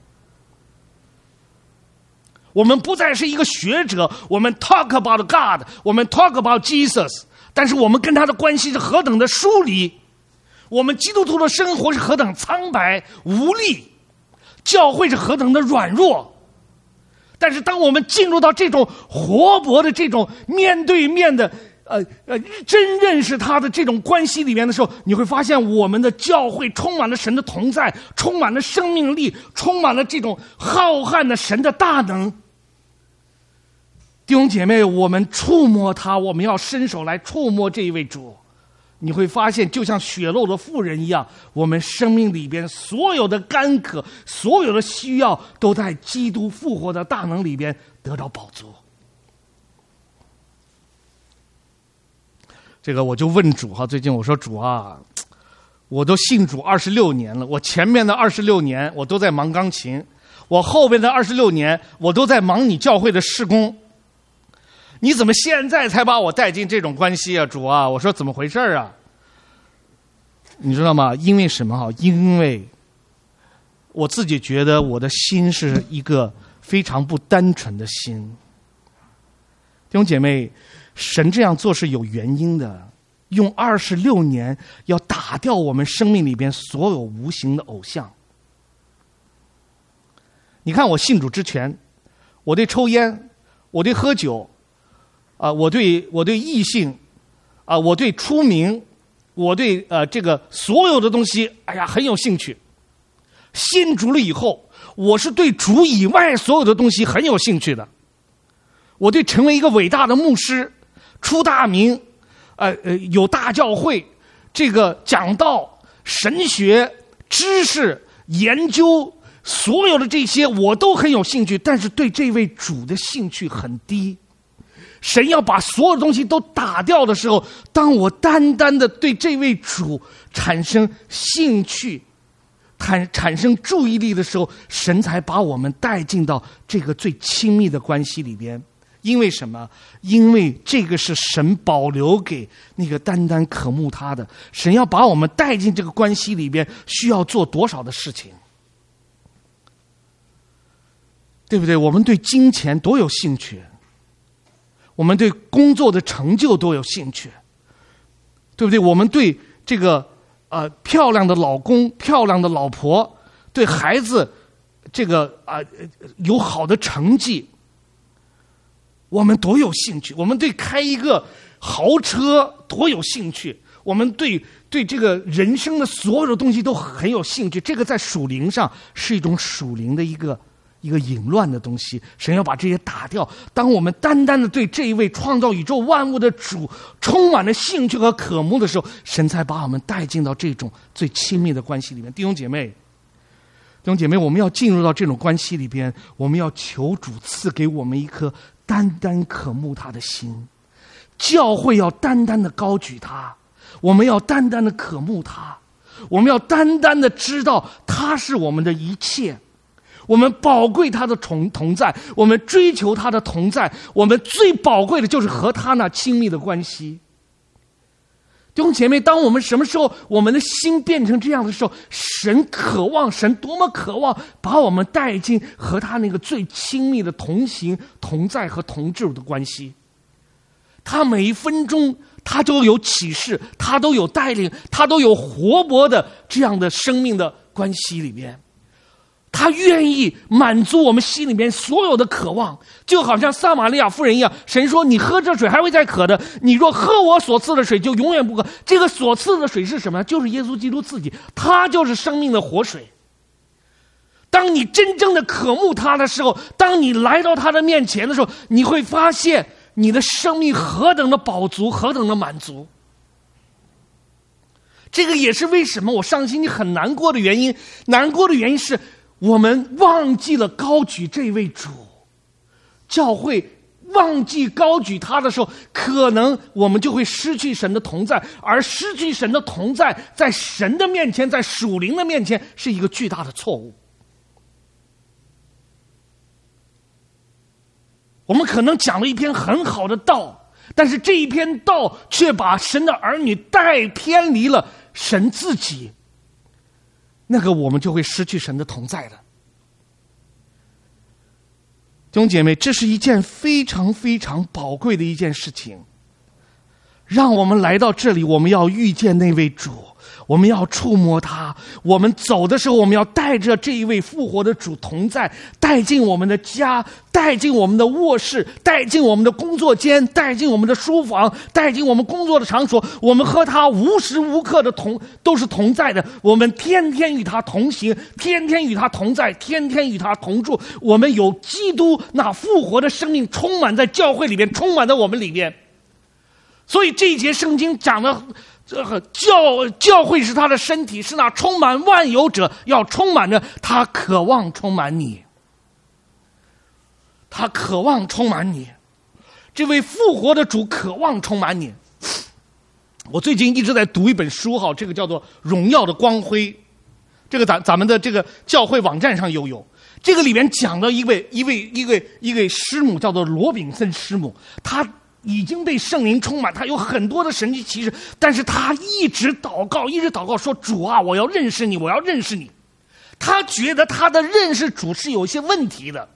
我们不再是一个学者，我们 talk about God， 我们 talk about Jesus， 但是我们跟他的关系是何等的疏离，我们基督徒的生活是何等苍白无力，教会是何等的软弱。但是当我们进入到这种活泼的这种面对面的真认识他的这种关系里面的时候，你会发现我们的教会充满了神的同在，充满了生命力，充满了这种浩瀚的神的大能。弟兄姐妹，我们触摸他，我们要伸手来触摸这一位主，你会发现就像血漏的妇人一样，我们生命里边所有的干渴，所有的需要都在基督复活的大能里边得到饱足。这个我就问主哈，最近我说主啊，我都信主26年了，我前面的26年我都在忙钢琴，我后边的26年我都在忙你教会的事工，你怎么现在才把我带进这种关系啊，主啊？我说怎么回事啊？你知道吗？因为什么哈？因为我自己觉得我的心是一个非常不单纯的心。弟兄姐妹，神这样做是有原因的，用26年要打掉我们生命里边所有无形的偶像。你看我信主之前，我对抽烟，我对喝酒，我对异性，我对出名，我对这个所有的东西，哎呀很有兴趣。信主了以后，我是对主以外所有的东西很有兴趣的。我对成为一个伟大的牧师，出大名，有大教会，这个讲道、神学、知识、研究，所有的这些我都很有兴趣，但是对这位主的兴趣很低。神要把所有东西都打掉的时候，当我单单的对这位主产生兴趣、产生注意力的时候，神才把我们带进到这个最亲密的关系里边。 因为什么？因为这个是神保留给那个单单渴慕他的。神要把我们带进这个关系里边，需要做多少的事情，对不对？我们对金钱多有兴趣，我们对工作的成就多有兴趣，对不对？我们对这个漂亮的老公、漂亮的老婆，对孩子这个有好的成绩，我们多有兴趣。我们对开一个豪车多有兴趣。我们对这个人生的所有的东西都很有兴趣。这个在属灵上是一种属灵的一个淫乱的东西。神要把这些打掉。当我们单单的对这一位创造宇宙万物的主充满了兴趣和渴慕的时候，神才把我们带进到这种最亲密的关系里面。弟兄姐妹，我们要进入到这种关系里边，我们要求主赐给我们一颗单单渴慕他的心。教会要单单的高举他，我们要单单的渴慕他，我们要单单的知道他是我们的一切。我们宝贵他的同在，我们追求他的同在，我们最宝贵的就是和他那亲密的关系。弟兄姐妹，当我们什么时候我们的心变成这样的时候，神多么渴望把我们带进和他那个最亲密的同行、同在和同住的关系。他每一分钟他都有启示，他都有带领，他都有活泼的这样的生命的关系里面。他愿意满足我们心里面所有的渴望，就好像撒玛利亚妇人一样。神说，你喝这水还会再渴的，你若喝我所赐的水就永远不渴。这个所赐的水是什么？就是耶稣基督自己，他就是生命的活水。当你真正的渴慕他的时候，当你来到他的面前的时候，你会发现你的生命何等的饱足，何等的满足。这个也是为什么我上星期很难过的原因。难过的原因是我们忘记了高举这位主。教会忘记高举他的时候，可能我们就会失去神的同在，而失去神的同在，在神的面前，在属灵的面前，是一个巨大的错误。我们可能讲了一篇很好的道，但是这一篇道却把神的儿女带偏离了神自己，那个我们就会失去神的同在了。弟兄姐妹，这是一件非常非常宝贵的一件事情。让我们来到这里，我们要遇见那位主，我们要触摸他。我们走的时候，我们要带着这一位复活的主同在，带进我们的家，带进我们的卧室，带进我们的工作间，带进我们的书房，带进我们工作的场所。我们和他无时无刻的都是同在的。我们天天与他同行，天天与他同在，天天与他同住。我们有基督那复活的生命充满在教会里面，充满在我们里面。所以这一节圣经讲的教会是他的身体，是那充满万有者，要充满着他，渴望充满你，他渴望充满你。这位复活的主渴望充满你。我最近一直在读一本书，这个叫做《荣耀的光辉》，这个咱们的这个教会网站上有。这个里面讲了一位师母，叫做罗炳森师母，他已经被圣灵充满，他有很多的神迹奇事，但是他一直祷告说，主啊，我要认识你，我要认识你。他觉得他的认识主是有一些问题的。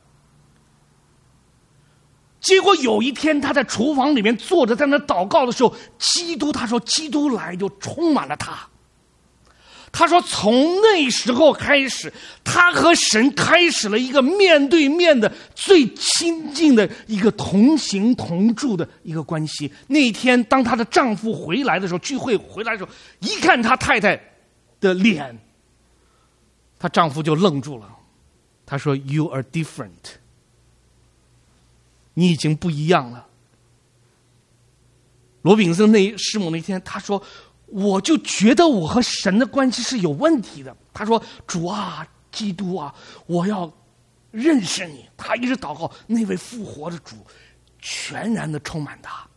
结果有一天他在厨房里面坐着在那祷告的时候，他说基督来就充满了他。他说从那时候开始，他和神开始了一个面对面的最亲近的一个同行同住的一个关系。那一天当她的丈夫回来的时候，聚会回来的时候，一看她太太的脸，她丈夫就愣住了。他说 You are different， 你已经不一样了。罗炳森师母那天他说，我就觉得我和神的关系是有问题的。他说，主啊，基督啊，我要认识你。他一直祷告那位复活的主全然的充满他。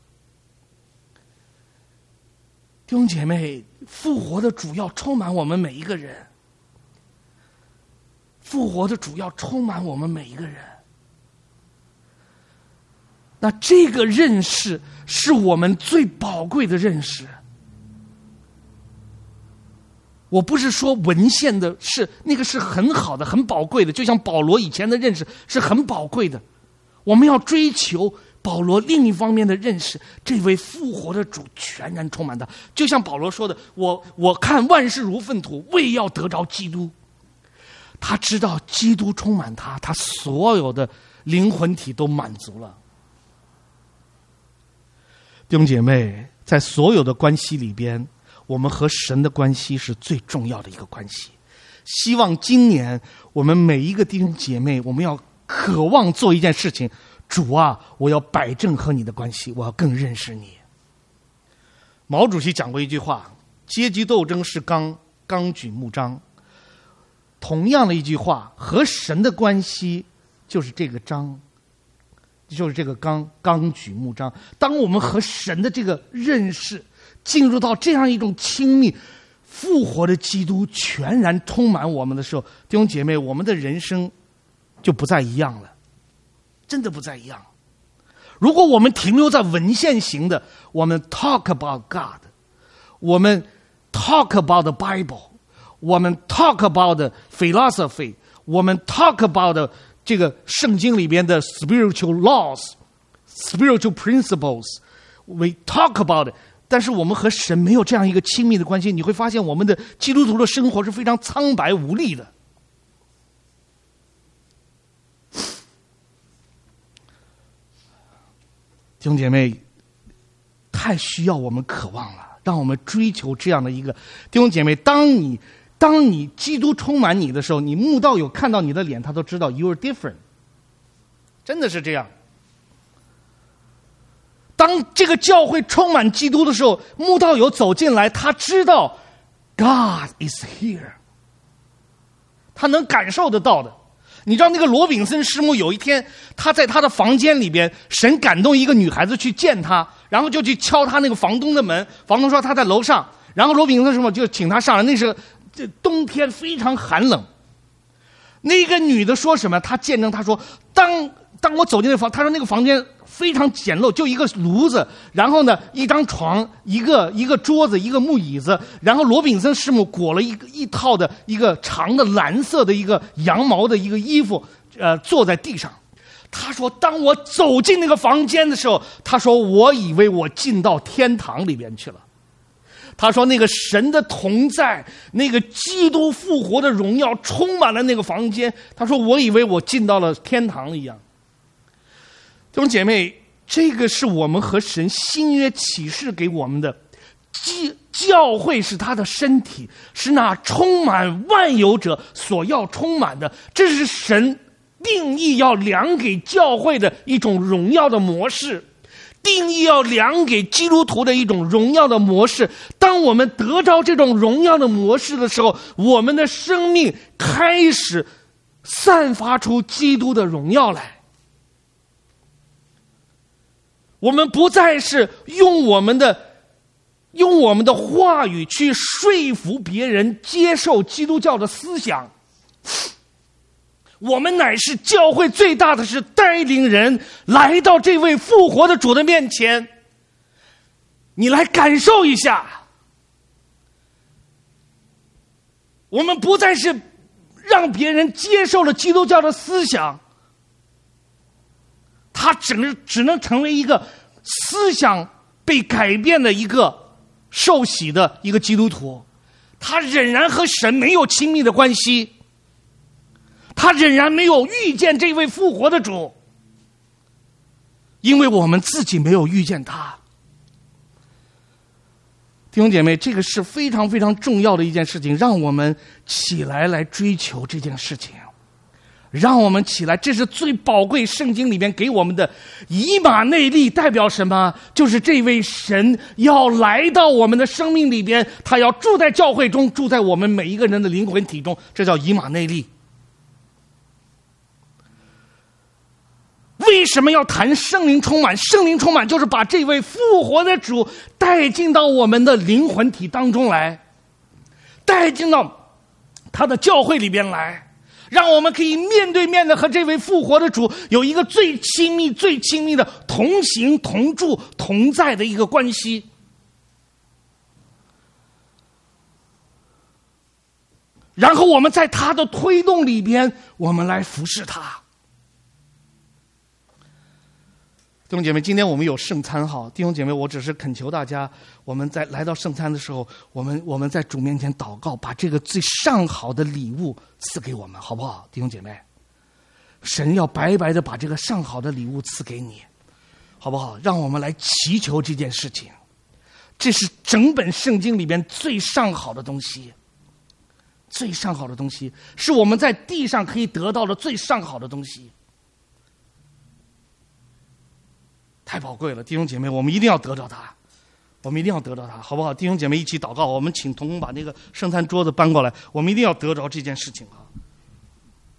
弟兄姐妹，复活的主要充满我们每一个人，复活的主要充满我们每一个人。 那这个认识是我们最宝贵的认识。我不是说文献的那个是很好的、很宝贵的，就像保罗以前的认识是很宝贵的。我们要追求保罗另一方面的认识，这位复活的主全然充满他。就像保罗说的，我看万事如粪土，为要得着基督。他知道基督充满他，他所有的灵魂体都满足了。弟兄姐妹，在所有的关系里边，我们和神的关系是最重要的一个关系。希望今年我们每一个弟兄姐妹，我们要渴望做一件事情，主啊，我要摆正和你的关系，我要更认识你。毛主席讲过一句话，阶级斗争是纲举目张。同样的一句话，和神的关系就是这个章，就是这个纲举目张。当我们和神的这个认识进入到这样一种亲密，复活的基督全然充满我们的时候，弟兄姐妹，我们的人生就不再一样了，真的不再一样。如果我们停留在文献型的，我们 talk about God， 我们 talk about the Bible， 我们 talk about the philosophy， 我们 talk about 这个圣经里边的 spiritual laws、spiritual principles，we talk about it。但是我们和神没有这样一个亲密的关系，你会发现我们的基督徒的生活是非常苍白无力的。弟兄姐妹，太需要我们渴望了，让我们追求这样的一个弟兄姐妹。当你基督充满你的时候，你慕道友看到你的脸，他都知道 you are different， 真的是这样。当这个教会充满基督的时候，慕道友走进来，他知道 God is here， 他能感受得到的。你知道那个罗炳森师母有一天，他在他的房间里边，神感动一个女孩子去见他，然后就去敲他那个房东的门，房东说他在楼上，然后罗炳森师母就请他上来。那时候这冬天非常寒冷，那个女的说什么？她见证，她说当我走进那房，她说那个房间非常简陋，就一个炉子，然后呢一张床，一个桌子，一个木椅子，然后罗炳森师母裹了一套的一个长的蓝色的一个羊毛的一个衣服，坐在地上。他说当我走进那个房间的时候，他说我以为我进到天堂里边去了。他说那个神的同在，那个基督复活的荣耀充满了那个房间，他说我以为我进到了天堂一样。弟兄姐妹，这个是我们和神新约启示给我们的。教会是他的身体，是那充满万有者所要充满的，这是神定义要量给教会的一种荣耀的模式，定义要量给基督徒的一种荣耀的模式。当我们得着这种荣耀的模式的时候，我们的生命开始散发出基督的荣耀来。我们不再是用我们的话语去说服别人接受基督教的思想，我们乃是教会最大的是带领人来到这位复活的主的面前，你来感受一下。我们不再是让别人接受了基督教的思想，他只能成为一个思想被改变的一个受洗的一个基督徒，他仍然和神没有亲密的关系，他仍然没有遇见这位复活的主，因为我们自己没有遇见他。弟兄姐妹，这个是非常非常重要的一件事情，让我们起来追求这件事情，让我们起来，这是最宝贵圣经里面给我们的以马内利。代表什么？就是这位神要来到我们的生命里边，他要住在教会中，住在我们每一个人的灵魂体中，这叫以马内利。为什么要谈圣灵充满？圣灵充满就是把这位复活的主带进到我们的灵魂体当中来，带进到他的教会里边来， 让我们可以面对面的和这位复活的主有一个最亲密、最亲密的同行、同住、同在的一个关系。然后我们在他的推动里边，我们来服侍他。弟兄姐妹，今天我们有圣餐哈，弟兄姐妹，我只是恳求大家，我们在来到圣餐的时候，我们在主面前祷告，把这个最上好的礼物赐给我们，好不好？弟兄姐妹，神要白白的把这个上好的礼物赐给你，好不好？让我们来祈求这件事情，这是整本圣经里边最上好的东西，最上好的东西，是我们在地上可以得到的最上好的东西。太宝贵了，弟兄姐妹，我们一定要得到它，我们一定要得到它，好不好？弟兄姐妹一起祷告，我们请童工把那个圣餐桌子搬过来，我们一定要得着这件事情啊！